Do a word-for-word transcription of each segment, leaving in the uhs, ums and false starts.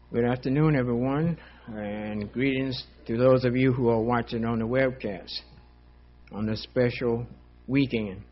Good afternoon, everyone, and greetings to those of you who are watching on the webcast on this special weekend.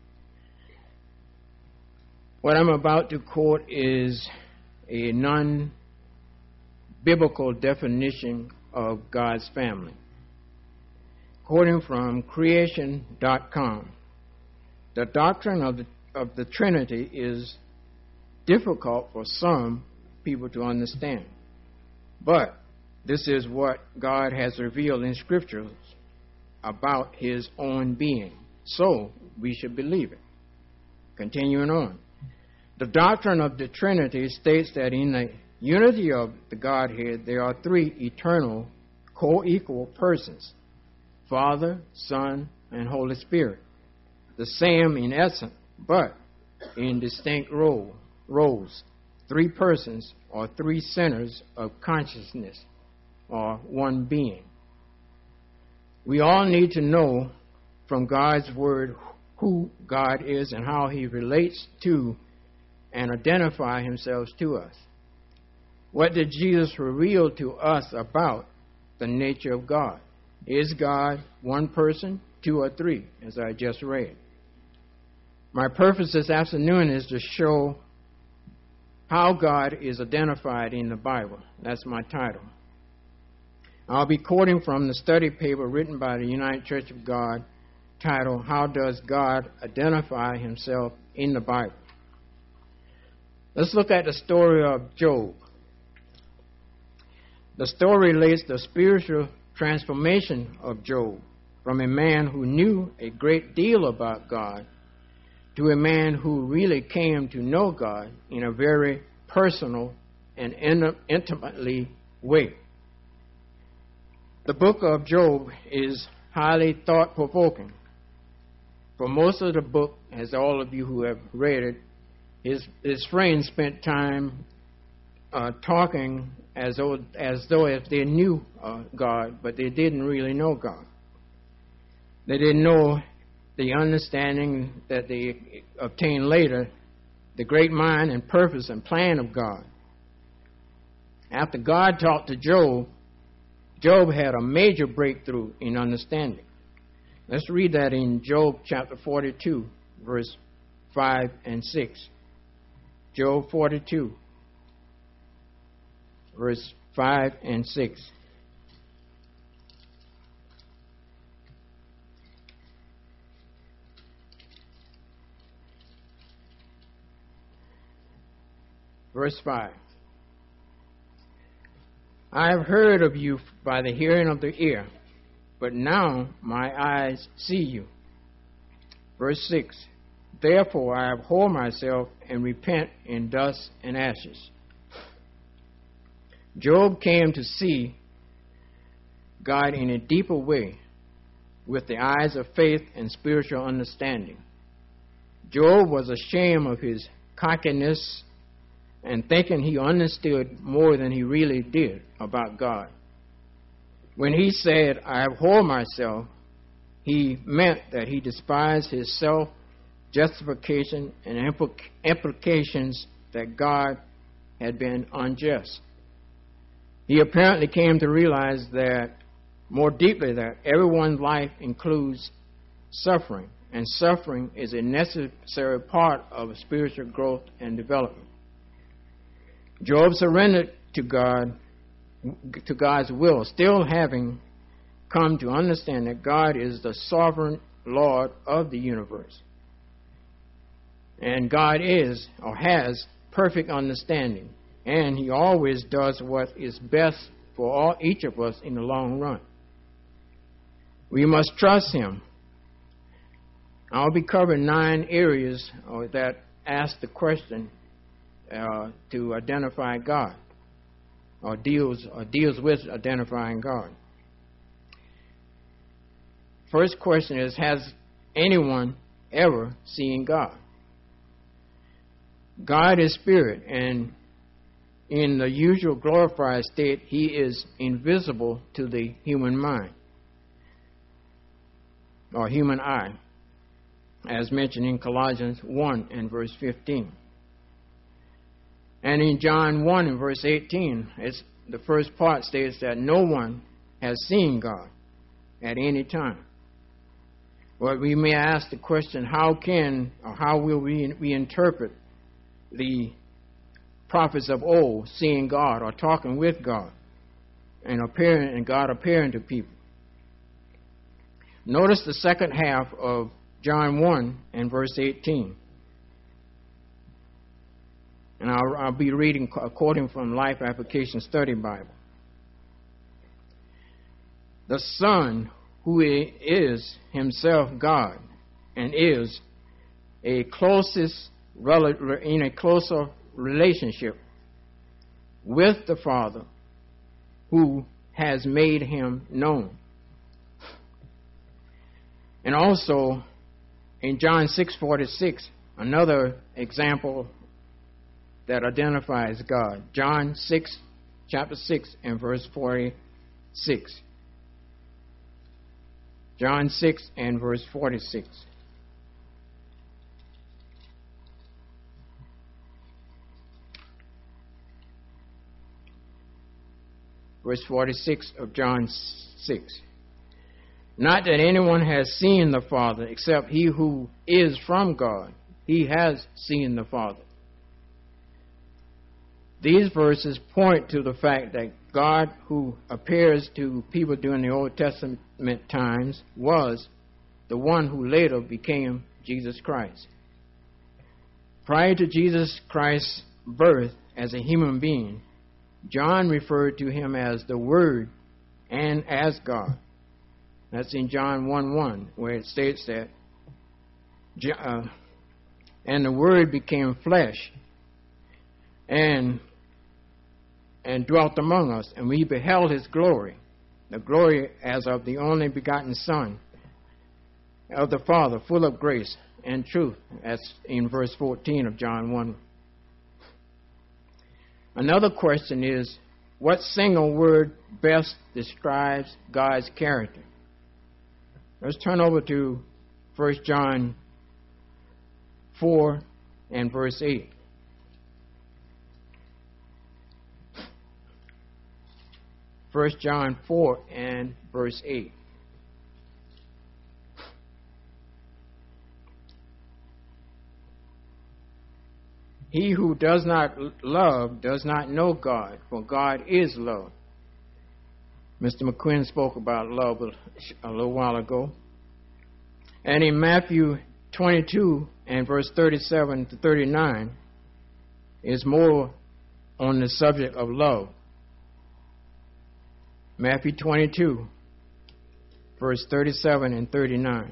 What I'm about to quote is a non-biblical definition of God's family, quoting from creation dot com. The doctrine of the, of the Trinity is difficult for some people to understand. But this is what God has revealed in Scriptures about His own being. So we should believe it. Continuing on. The doctrine of the Trinity states that in the unity of the Godhead, there are three eternal, co-equal persons, Father, Son, and Holy Spirit, the same in essence, but in distinct role, roles. Three persons or three centers of consciousness or one being. We all need to know from God's Word who God is and how He relates to and identify Himself to us. What did Jesus reveal to us about the nature of God? Is God one person, two, or three, as I just read? My purpose this afternoon is to show how God is identified in the Bible. That's my title. I'll be quoting from the study paper written by the United Church of God titled, How Does God Identify Himself in the Bible? Let's look at the story of Job. The story relates the spiritual transformation of Job from a man who knew a great deal about God to a man who really came to know God in a very personal and intimately way. The book of Job is highly thought-provoking. For most of the book, as all of you who have read it, his, his friends spent time uh, talking as though, as though if they knew uh, God, but they didn't really know God. They didn't know the understanding that they obtained later, the great mind and purpose and plan of God. After God talked to Job, Job had a major breakthrough in understanding. Let's read that in Job chapter forty-two, verse five and six. Job forty-two, verse five and six. Verse five. I have heard of you by the hearing of the ear, but now my eyes see you. Verse six. Therefore I abhor myself and repent in dust and ashes. Job came to see God in a deeper way with the eyes of faith and spiritual understanding. Job was ashamed of his cockiness and thinking he understood more than he really did about God. When he said, I abhor myself, he meant that he despised his self-justification and implic- implications that God had been unjust. He apparently came to realize that more deeply that everyone's life includes suffering, and suffering is a necessary part of spiritual growth and development. Job surrendered to God, to God's will, still having come to understand that God is the sovereign Lord of the universe. And God is, or has, perfect understanding. And He always does what is best for all, each of us in the long run. We must trust Him. I'll be covering nine areas uh, that ask the question, Uh, to identify God, or deals or deals with identifying God. First question is, has anyone ever seen God? God is spirit, and in the usual glorified state, He is invisible to the human mind or human eye, as mentioned in Colossians one and verse fifteen. And in John one and verse eighteen, it's the first part states that no one has seen God at any time. Well, we may ask the question, how can or how will we, we interpret the prophets of old seeing God or talking with God and appearing and God appearing to people? Notice the second half of John one and verse eighteen. And I'll, I'll be reading quoting from Life Application Study Bible. The Son, who is himself God and is a closest in a closer relationship with the Father, who has made him known. And also in John six forty-six, another example that identifies God. John six, chapter six and verse forty-six. John six and verse forty-six. Verse forty-six of John six. Not that anyone has seen the Father except he who is from God. He has seen the Father. These verses point to the fact that God, who appears to people during the Old Testament times, was the one who later became Jesus Christ. Prior to Jesus Christ's birth as a human being, John referred to him as the Word and as God. That's in John one one, where it states that, uh, and the Word became flesh and and dwelt among us, and we beheld his glory, the glory as of the only begotten Son of the Father, full of grace and truth. That's in verse fourteen of John one. Another question is, what single word best describes God's character? Let's turn over to First John four and verse eight. First John four and verse eight. He who does not love does not know God, for God is love. Mister McQuinn spoke about love a little while ago. And in Matthew twenty-two and verse thirty-seven to thirty-nine is more on the subject of love. Matthew twenty-two, verse thirty-seven and thirty-nine.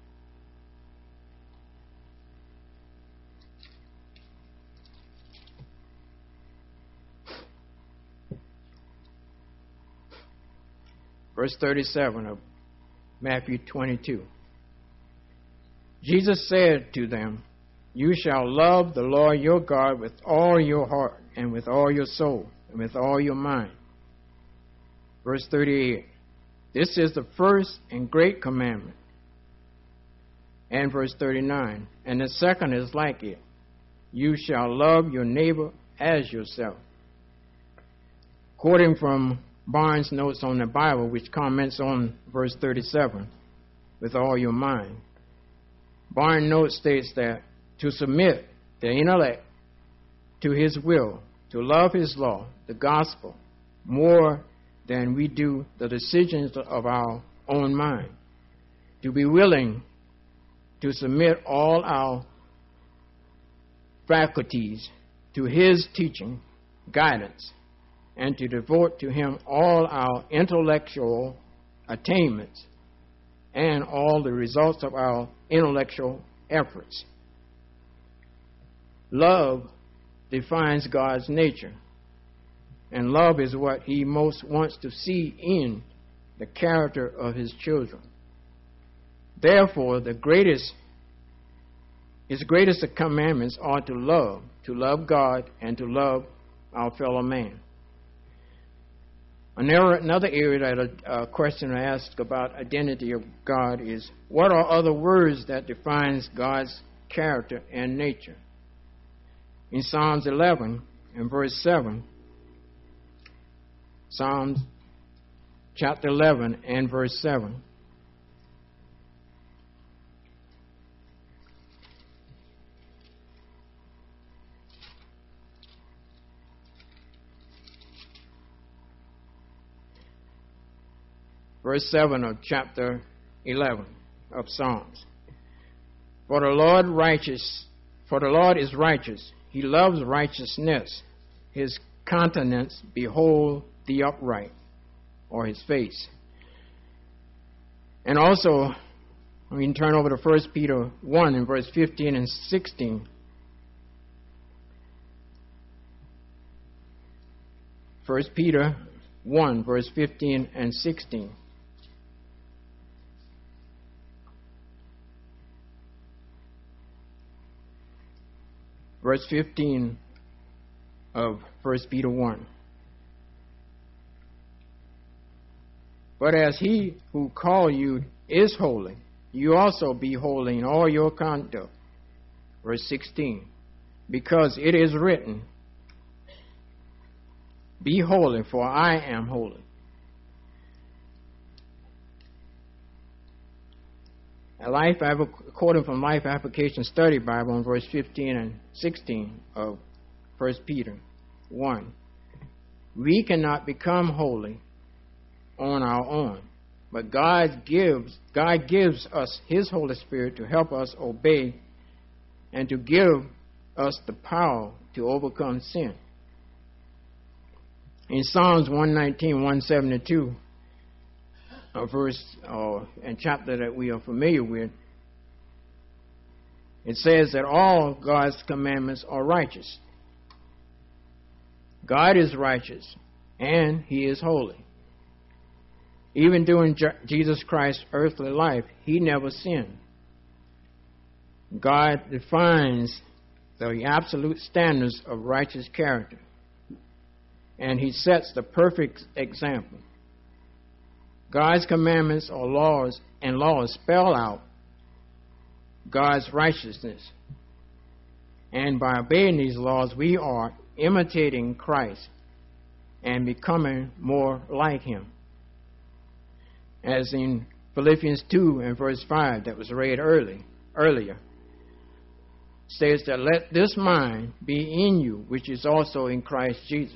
Verse thirty-seven of Matthew twenty-two. Jesus said to them, "You shall love the Lord your God with all your heart and with all your soul and with all your mind." Verse thirty-eight. This is the first and great commandment. And verse thirty-nine. And the second is like it. You shall love your neighbor as yourself. Quoting from Barnes' Notes on the Bible, which comments on verse thirty-seven, with all your mind. Barnes' Note states that to submit the intellect to his will, to love his law, the gospel, more than we do the decisions of our own mind, to be willing to submit all our faculties to his teaching, guidance, and to devote to him all our intellectual attainments and all the results of our intellectual efforts. Love defines God's nature, and love is what he most wants to see in the character of his children. Therefore, the greatest, his greatest commandments are to love, to love God and to love our fellow man. Another area that a, a question I asked about identity of God is, what are other words that defines God's character and nature? In Psalms eleven and verse seven, Psalms chapter eleven and verse seven. Verse seven of chapter eleven of Psalms. For the Lord righteous, for the Lord is righteous. He loves righteousness. His countenance behold the upright, or his face. And also, we can turn over to First Peter one in verse fifteen and sixteen. First Peter one, verse fifteen and sixteen. Verse fifteen of First Peter one. But as he who called you is holy, you also be holy in all your conduct. Verse sixteen. Because it is written, be holy, for I am holy. A life, according from Life Application Study Bible, in verse fifteen and sixteen of First Peter one. We cannot become holy on our own, but God gives God gives us His Holy Spirit to help us obey and to give us the power to overcome sin. In Psalms one nineteen, one seventy-two, a verse uh, and chapter that we are familiar with, it says that all God's commandments are righteous. God is righteous and He is holy. Even during Je- Jesus Christ's earthly life, He never sinned. God defines the absolute standards of righteous character, and He sets the perfect example. God's commandments or laws and laws spell out God's righteousness. And by obeying these laws, we are imitating Christ and becoming more like Him. As in Philippians two and verse five that was read early, earlier, says that let this mind be in you, which is also in Christ Jesus.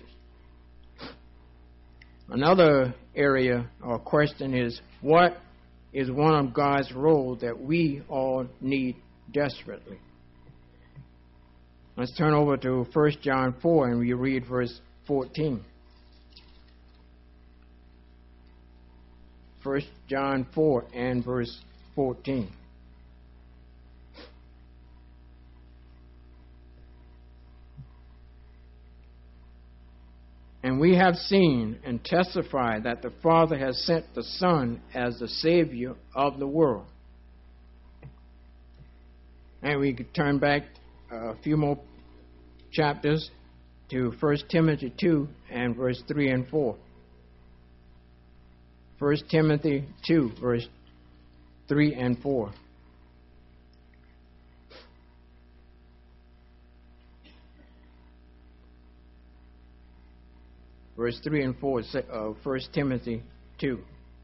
Another area or question is, what is one of God's roles that we all need desperately? Let's turn over to First John four and we read verse fourteen. First John four and verse fourteen. And we have seen and testified that the Father has sent the Son as the Savior of the world. And we could turn back a few more chapters to First Timothy two and verse three and four. First Timothy two, verse three and four. Verse three and four of First Timothy two.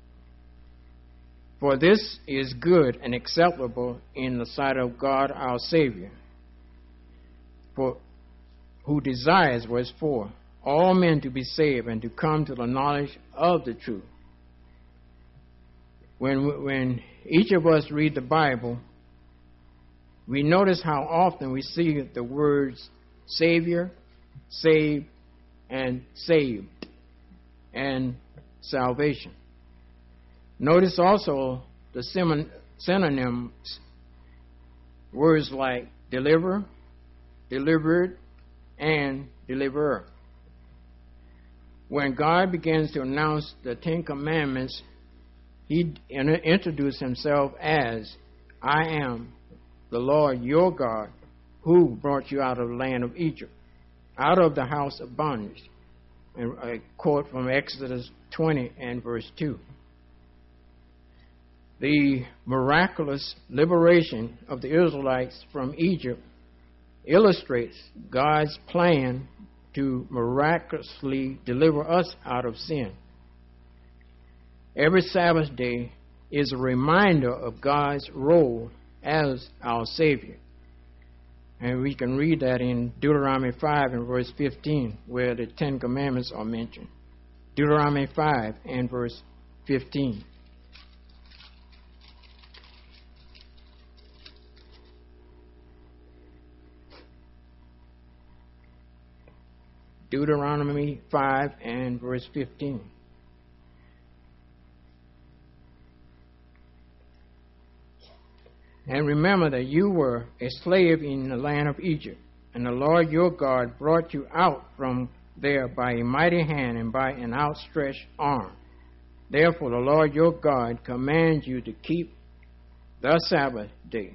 For this is good and acceptable in the sight of God our Savior, for who desires, verse four, all men to be saved and to come to the knowledge of the truth. When, when each of us read the Bible, we notice how often we see the words Savior, save, and saved, and salvation. Notice also the synonyms, words like deliver, delivered, and deliverer. When God begins to announce the Ten Commandments, He introduced Himself as, I am the Lord your God, who brought you out of the land of Egypt, out of the house of bondage. And a quote from Exodus twenty and verse two. The miraculous liberation of the Israelites from Egypt illustrates God's plan to miraculously deliver us out of sin. Every Sabbath day is a reminder of God's role as our Savior. And we can read that in Deuteronomy five and verse fifteen, where the Ten Commandments are mentioned. Deuteronomy five and verse fifteen. Deuteronomy five and verse fifteen. And remember that you were a slave in the land of Egypt, and the Lord your God brought you out from there by a mighty hand and by an outstretched arm. Therefore the Lord your God commands you to keep the Sabbath day.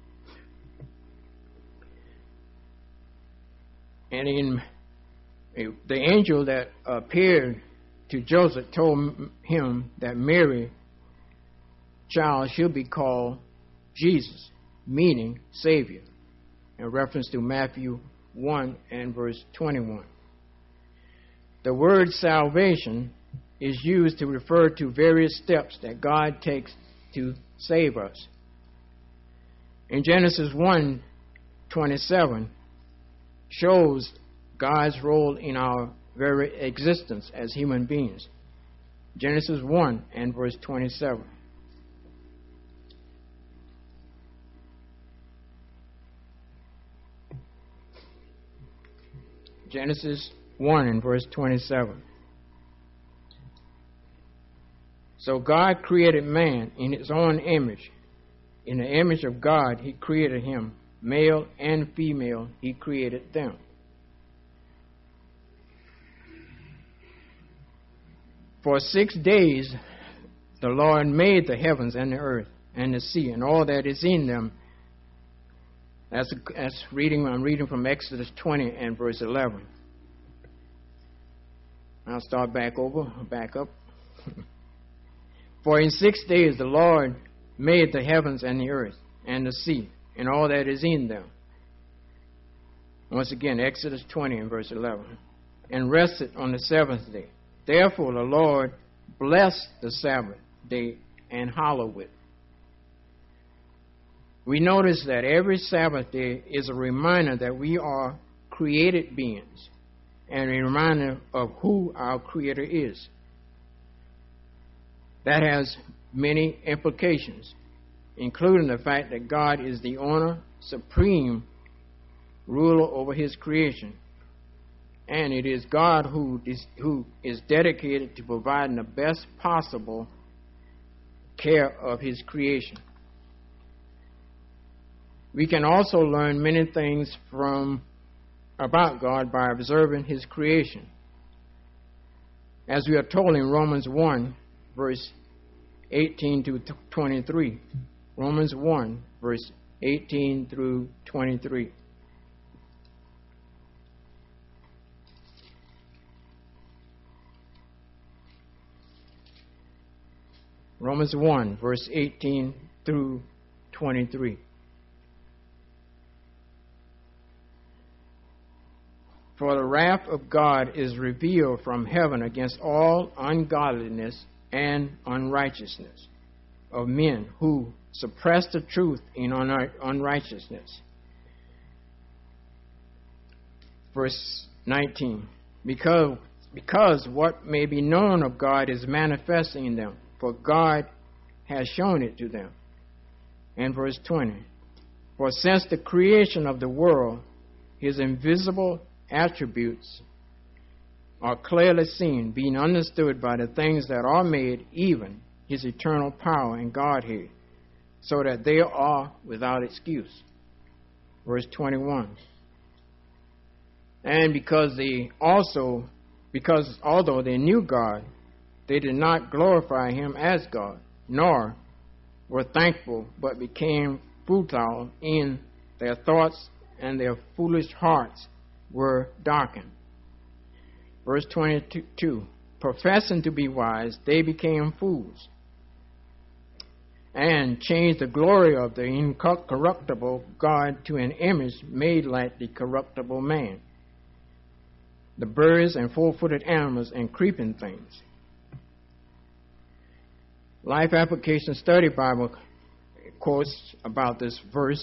And in the angel that appeared to Joseph told him that Mary child should be called Jesus, meaning Savior, in reference to Matthew one and verse twenty-one. The word salvation is used to refer to various steps that God takes to save us. In Genesis one twenty-seven shows God's role in our very existence as human beings. Genesis one and verse twenty-seven. Genesis one and verse twenty-seven. So God created man in his own image. In the image of God, he created him. Male and female, he created them. For six days, the Lord made the heavens and the earth and the sea and all that is in them. That's, that's reading. I'm reading from Exodus twenty and verse eleven. I'll start back over, back up. For in six days the Lord made the heavens and the earth and the sea and all that is in them. Once again, Exodus twenty and verse eleven. And rested on the seventh day. Therefore the Lord blessed the Sabbath day and hallowed it. We notice that every Sabbath day is a reminder that we are created beings and a reminder of who our Creator is. That has many implications, including the fact that God is the owner, supreme ruler over His creation. And it is God who is, who is dedicated to providing the best possible care of His creation. We can also learn many things from about God by observing His creation. As we are told in Romans one, verse eighteen to twenty-three. Romans one, verse eighteen through twenty-three. Romans one, verse eighteen through twenty-three. For the wrath of God is revealed from heaven against all ungodliness and unrighteousness of men who suppress the truth in unrighteousness. Verse nineteen. Because, because what may be known of God is manifesting in them, for God has shown it to them. And verse twenty. For since the creation of the world, His invisible attributes are clearly seen, being understood by the things that are made, even His eternal power and Godhead, so that they are without excuse. Verse twenty-one. And because they also, because although they knew God, they did not glorify Him as God, nor were thankful, but became futile in their thoughts, and their foolish hearts were darkened. Verse twenty-two. Professing to be wise, they became fools, and changed the glory of the incorruptible God to an image made like the corruptible man, the birds and four-footed animals and creeping things. Life Application Study Bible quotes about this verse.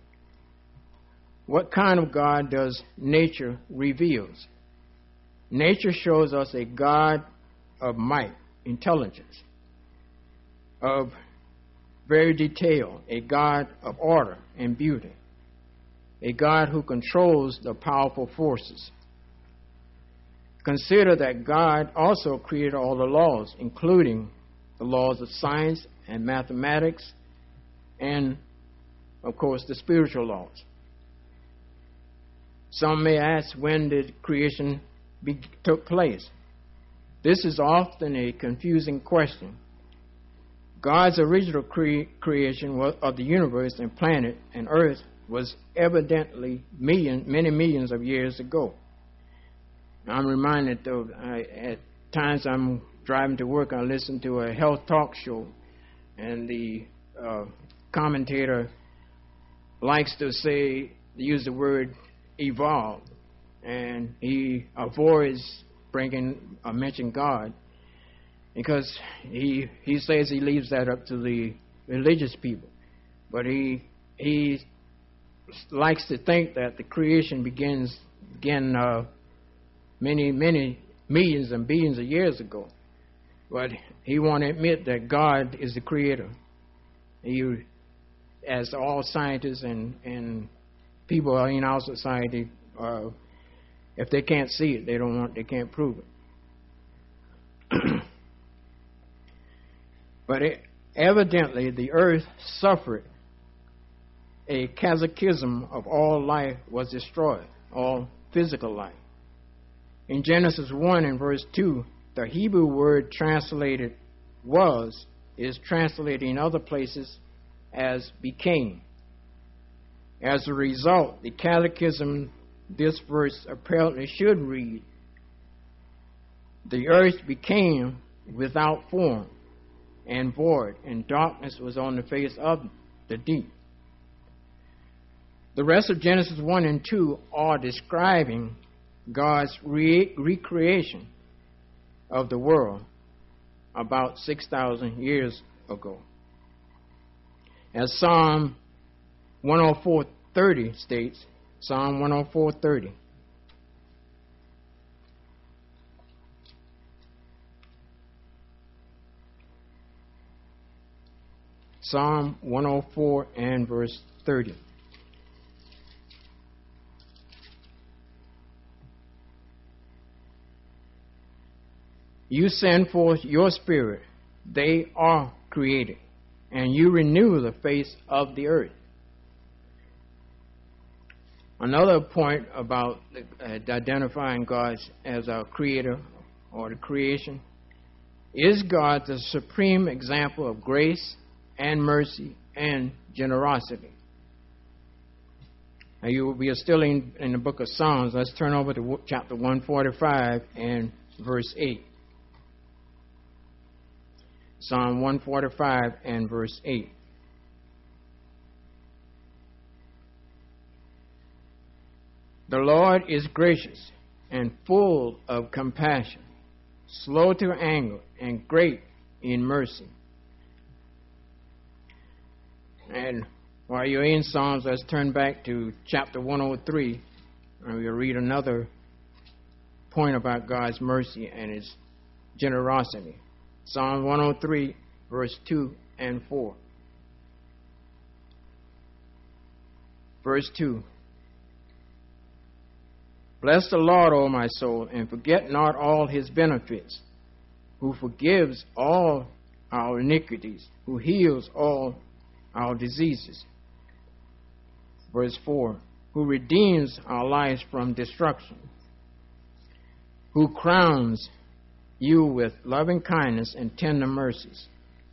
What kind of God does nature reveals? Nature shows us a God of might, intelligence, of very detail, a God of order and beauty, a God who controls the powerful forces. Consider that God also created all the laws, including the laws of science and mathematics and, of course, the spiritual laws. Some may ask, when did creation be, took place? This is often a confusing question. God's original cre- creation was, of the universe and planet and earth was evidently million, many millions of years ago. I'm reminded of, I, at times I'm driving to work, I listen to a health talk show, and the uh, commentator likes to say, use the word evolve, and he avoids bringing or mention God because he he says he leaves that up to the religious people, but he he likes to think that the creation begins began uh, many many millions and billions of years ago, but he won't admit that God is the creator. He, as all scientists and and people in our society, uh, if they can't see it, they don't want, they can't prove it. But it, evidently, the earth suffered a cataclysm of all life was destroyed, all physical life. In Genesis one and verse two, the Hebrew word translated was is translated in other places as became. As a result, the catechism, this verse apparently should read, the earth became without form and void, and darkness was on the face of the deep. The rest of Genesis one and two are describing God's re- recreation of the world about six thousand years ago. As Psalm one oh four thirty states, Psalm one oh four thirty. Psalm one oh four and verse thirty. You send forth your spirit, they are created, and you renew the face of the earth. Another point about uh, identifying God as our creator or the creation is God the supreme example of grace and mercy and generosity. Now you will be still in, in the book of Psalms. Let's turn over to chapter one forty-five and verse eight. Psalm one forty-five and verse eight. The Lord is gracious and full of compassion, slow to anger, and great in mercy. And while you're in Psalms, let's turn back to chapter one oh three, and we'll read another point about God's mercy and His generosity. Psalm one oh three, verse two and four. Verse two. Bless the Lord, O my soul, and forget not all His benefits, who forgives all our iniquities, who heals all our diseases. Verse four. Who redeems our lives from destruction, who crowns you with loving kindness and tender mercies.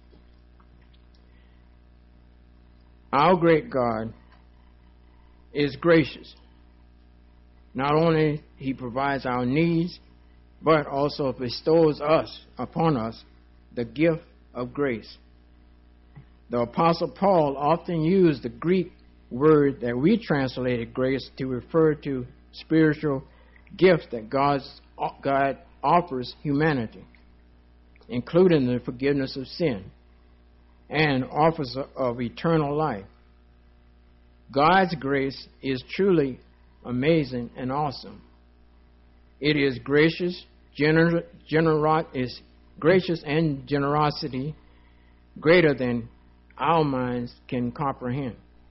Our great God is gracious. Not only He provides our needs, but also bestows us upon us the gift of grace. The Apostle Paul often used the Greek word that we translated grace to refer to spiritual gift that God's, God offers humanity, including the forgiveness of sin and offers of eternal life. God's grace is truly amazing and awesome. It is gracious, gener- genero- is gracious and generosity greater than our minds can comprehend.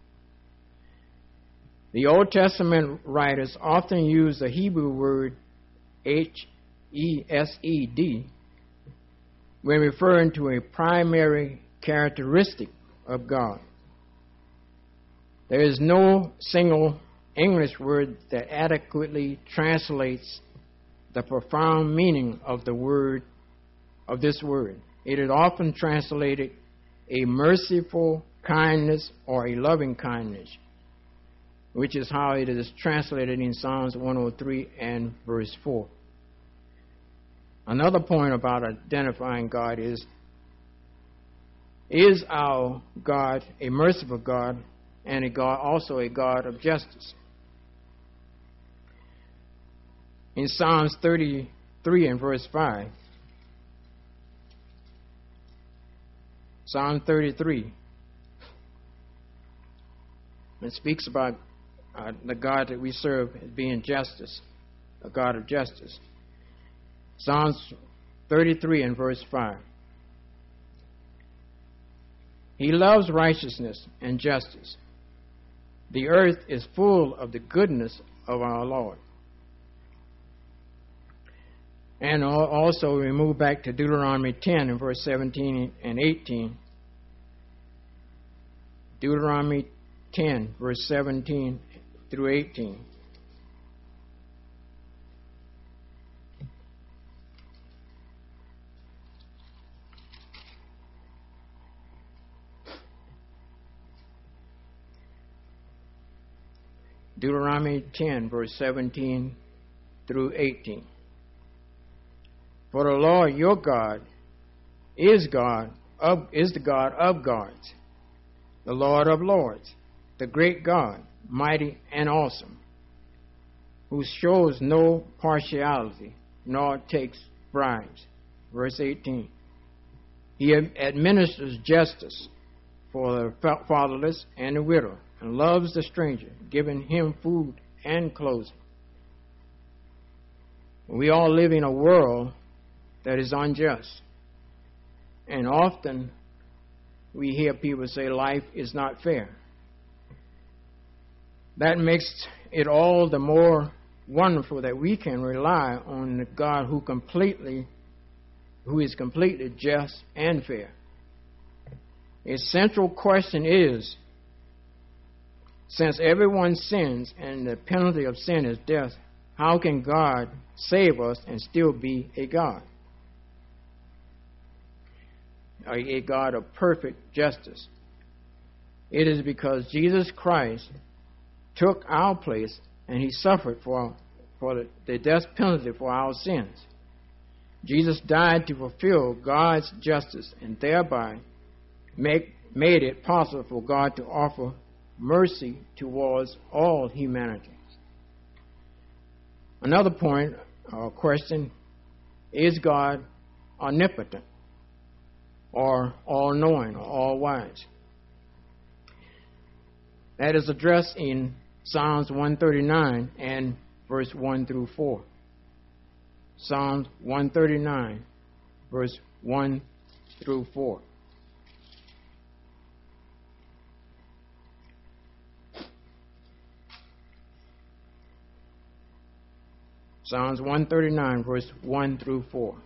The Old Testament writers often use the Hebrew word H E S E D when referring to a primary characteristic of God. There is no single English word that adequately translates the profound meaning of the word of this word. It is often translated a merciful kindness or a loving kindness, which is how it is translated in Psalms one oh three and verse four. Another point about identifying God is, is our God a merciful God and a God, also a God of justice? In Psalms thirty-three and verse five, Psalm thirty-three, it speaks about uh, the God that we serve as being justice, a God of justice. Psalms thirty-three and verse five. He loves righteousness and justice. The earth is full of the goodness of our Lord. And also we move back to Deuteronomy ten and verse seventeen and eighteen. Deuteronomy ten, verse seventeen through eighteen. Deuteronomy ten, verse seventeen through eighteen. For the Lord your God is God of is the God of gods, the Lord of lords, the great God, mighty and awesome, who shows no partiality nor takes bribes. Verse eighteen. He administers justice for the fatherless and the widow, and loves the stranger, giving him food and clothing. We all live in a world that is unjust. And often we hear people say life is not fair. That makes it all the more wonderful that we can rely on the God who completely, who is completely just and fair. A central question is, since everyone sins and the penalty of sin is death, how can God save us and still be a God? A God of perfect justice. It is because Jesus Christ took our place and he suffered for, for the, the death penalty for our sins. Jesus died to fulfill God's justice and thereby make, made it possible for God to offer mercy towards all humanity. Another point or question, is God omnipotent or all-knowing or all-wise? That is addressed in Psalms one thirty-nine and verse one through four. Psalms one thirty-nine, verse one through four. Psalms one thirty-nine, verse one through four.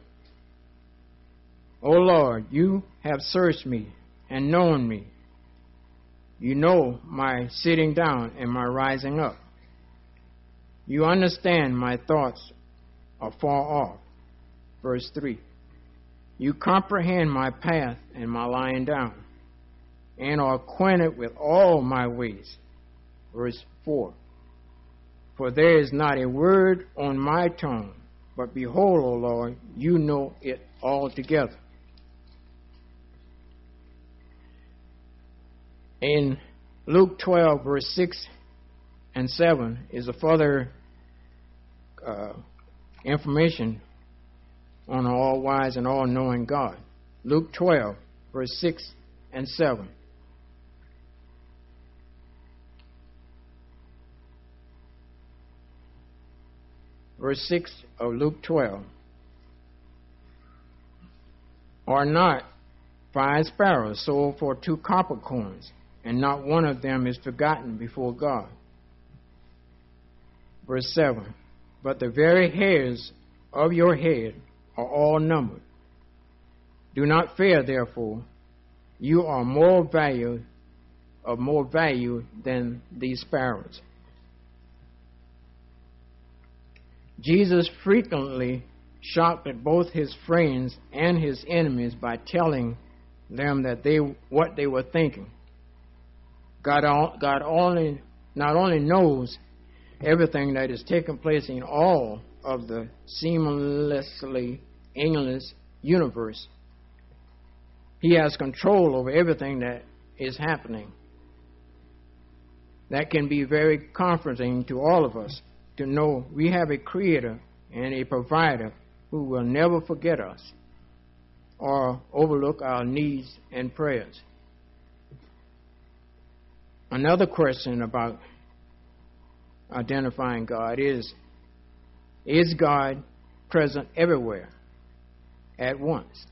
O Lord, you have searched me and known me. You know my sitting down and my rising up. You understand my thoughts are far off. Verse three. You comprehend my path and my lying down, and are acquainted with all my ways. Verse four. For there is not a word on my tongue, but behold, O Lord, you know it altogether. In Luke twelve, verse six and seven, is a further uh, information on an all-wise and all-knowing God. Luke twelve, verse six and seven. Verse six of Luke twelve. Are not five sparrows sold for two copper coins, and not one of them is forgotten before God? Verse seven. But the very hairs of your head are all numbered. Do not fear, therefore. You are more value, of more value than these sparrows. Jesus frequently shocked at both his friends and his enemies by telling them that they what they were thinking. God, God only not only knows everything that is taking place in all of the seamlessly endless universe, he has control over everything that is happening. That can be very comforting to all of us to know we have a creator and a provider who will never forget us or overlook our needs and prayers. Another question about identifying God is, is God present everywhere at once?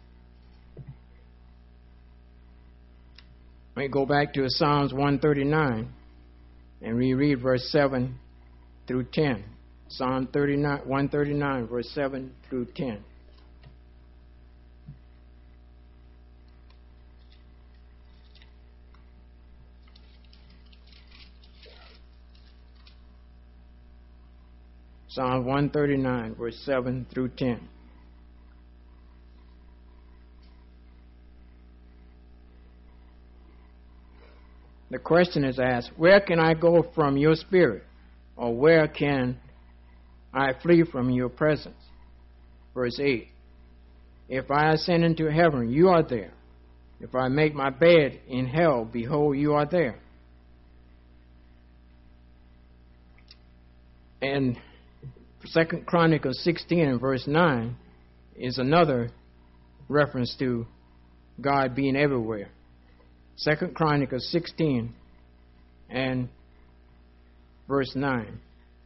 Let me go back to Psalms one thirty-nine and reread verse seven through ten. Psalm thirty-nine, one thirty-nine, verse seven through ten. Psalm one thirty-nine, verse seven through ten. The question is asked, where can I go from your spirit? Or where can I flee from your presence? Verse eight. If I ascend into heaven, you are there. If I make my bed in hell, behold, you are there. And Second Chronicles sixteen and verse nine is another reference to God being everywhere. Second Chronicles sixteen and verse nine.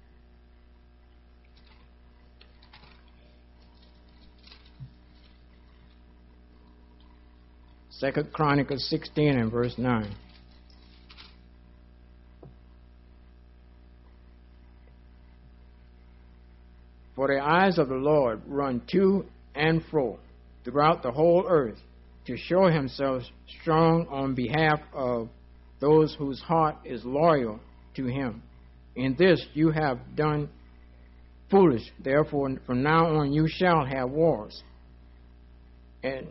Second Chronicles sixteen and verse nine. For the eyes of the Lord run to and fro throughout the whole earth to show himself strong on behalf of those whose heart is loyal to him. In this you have done foolish. Therefore, from now on you shall have wars. And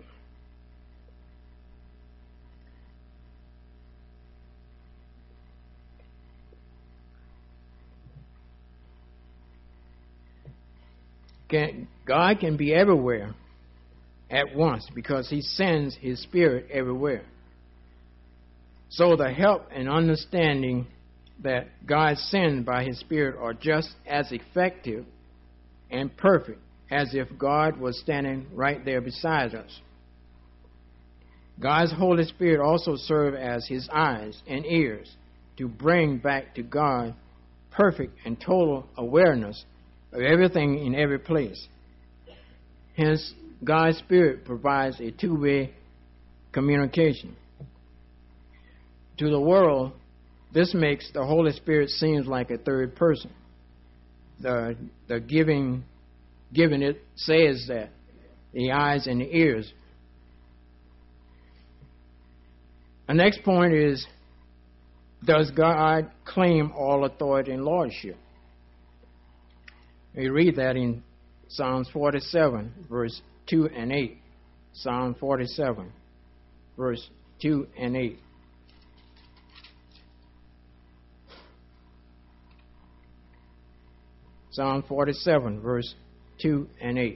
can, God can be everywhere at once because he sends his spirit everywhere. So the help and understanding that God sends by his spirit are just as effective and perfect as if God was standing right there beside us. God's Holy Spirit also serves as his eyes and ears to bring back to God perfect and total awareness of everything in every place. Hence, God's Spirit provides a two-way communication. To the world, this makes the Holy Spirit seem like a third person. The, the giving, giving it says that the eyes and the ears. The next point is, does God claim all authority and lordship? We read that in Psalms forty-seven, verse two and eight. Psalm forty-seven, verse two and eight. Psalm forty-seven, verse two and eight.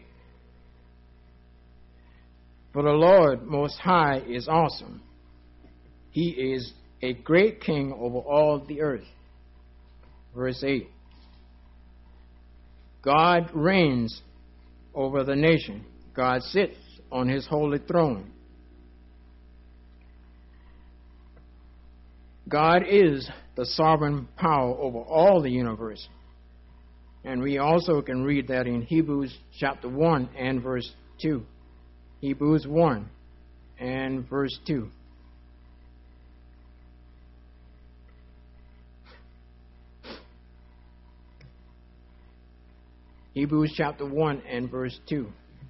For the Lord Most High is awesome. He is a great king over all the earth. Verse eight. God reigns over the nation. God sits on his holy throne. God is the sovereign power over all the universe. And we also can read that in Hebrews chapter one and verse two. Hebrews one and verse two. Hebrews chapter one and verse two.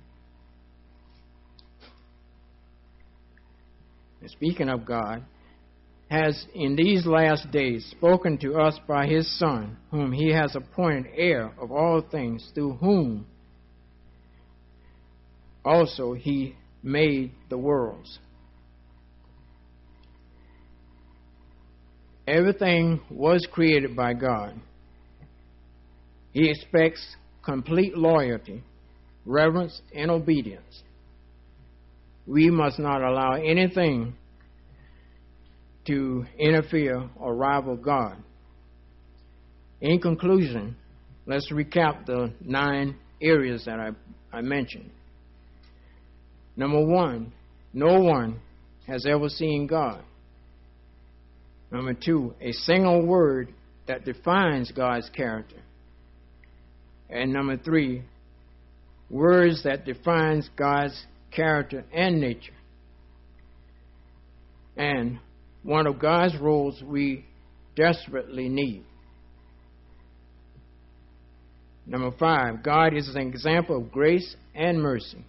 And speaking of God, has in these last days spoken to us by his Son, whom he has appointed heir of all things, through whom also he made the worlds. Everything was created by God. He expects complete loyalty, reverence, and obedience. We must not allow anything to interfere or rival God. In conclusion, let's recap the nine areas that I, I mentioned. Number one, no one has ever seen God. Number two, a single word that defines God's character. And number three, words that defines God's character and nature. And one of God's roles we desperately need. Number five, God is an example of grace and mercy.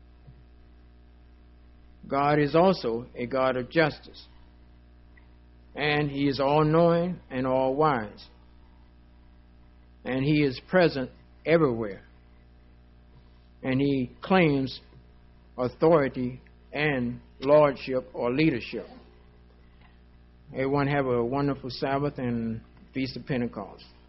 God is also a God of justice. And he is all-knowing and all-wise. And he is present everywhere. And he claims authority and lordship or leadership. Everyone have a wonderful Sabbath and Feast of Pentecost.